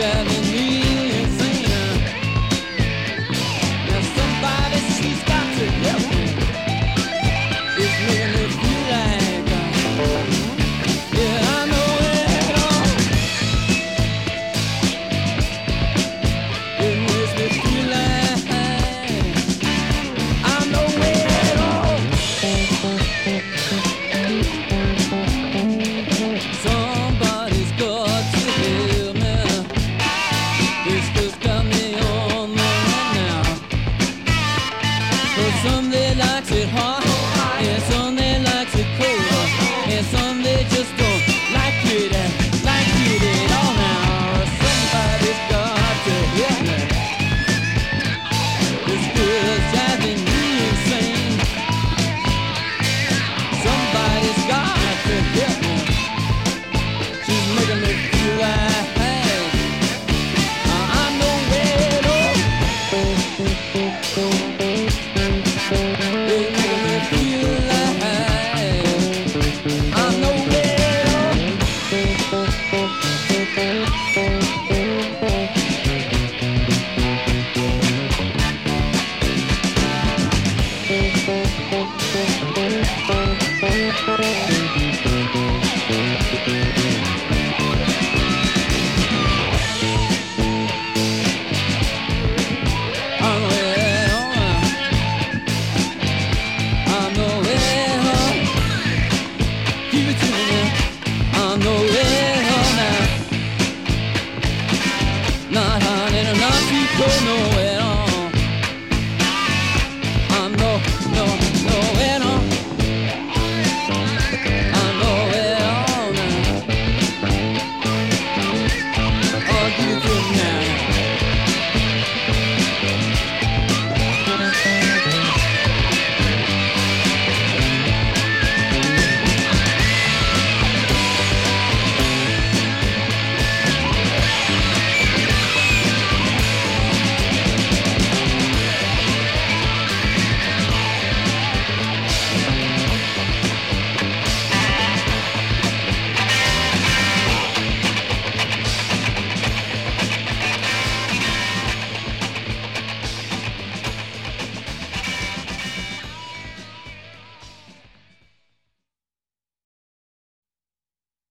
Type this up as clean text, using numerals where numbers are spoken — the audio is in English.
driving me insane. Now somebody, she's got to help me. It's making me feel like, yeah, I know it all. It makes me feel like I know it all. Somebody's got to help me. This just got me on the run now. But some they likes it hot, and some they likes it cold, and some they just don't like it at all now. Somebody's got to help me. This girl's driving me insane. Somebody's got to help me. She's making me feel like I know it all. It's making me feel like I know it all. I know it all. I know it all. Give it to me now. I know it all now. Not hot and not too cold, no